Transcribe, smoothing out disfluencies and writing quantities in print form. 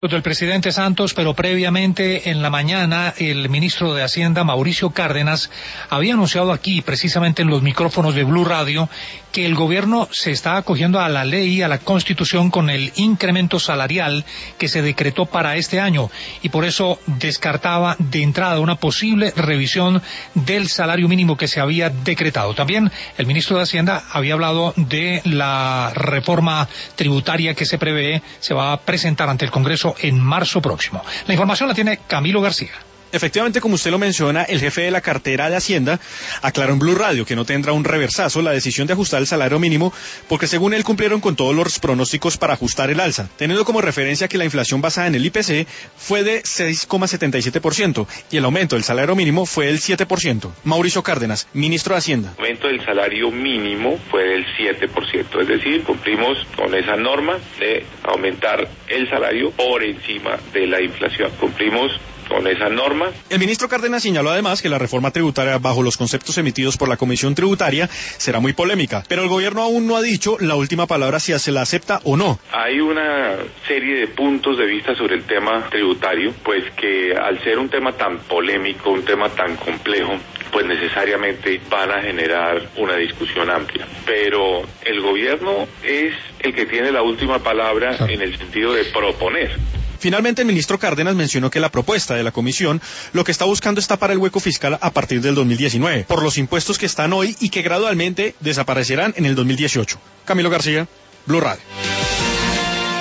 Del presidente Santos, pero previamente en la mañana el ministro de Hacienda, Mauricio Cárdenas, había anunciado aquí, precisamente en los micrófonos de Blue Radio, que el gobierno se está acogiendo a la ley, a la Constitución, con el incremento salarial que se decretó para este año, y por eso descartaba de entrada una posible revisión del salario mínimo que se había decretado. También el ministro de Hacienda había hablado de la reforma tributaria que se prevé, se va a presentar ante el Congreso en marzo próximo. La información la tiene Camilo García. Efectivamente, como usted lo menciona, el jefe de la cartera de Hacienda aclaró en Blue Radio que no tendrá un reversazo la decisión de ajustar el salario mínimo, porque según él cumplieron con todos los pronósticos para ajustar el alza, teniendo como referencia que la inflación basada en el IPC fue de 6,77% y el aumento del salario mínimo fue del 7%. Mauricio Cárdenas, ministro de Hacienda. El aumento del salario mínimo fue del 7%, es decir, cumplimos con esa norma de aumentar el salario por encima de la inflación. Cumplimos con esa norma. El ministro Cárdenas señaló además que la reforma tributaria, bajo los conceptos emitidos por la Comisión Tributaria, será muy polémica, pero el gobierno aún no ha dicho la última palabra si se la acepta o no. Hay una serie de puntos de vista sobre el tema tributario, pues que al ser un tema tan polémico, un tema tan complejo, pues necesariamente van a generar una discusión amplia. Pero el gobierno es el que tiene la última palabra en el sentido de proponer. Finalmente, el ministro Cárdenas mencionó que la propuesta de la comisión lo que está buscando es tapar el hueco fiscal a partir del 2019, por los impuestos que están hoy y que gradualmente desaparecerán en el 2018. Camilo García, Blue Radio.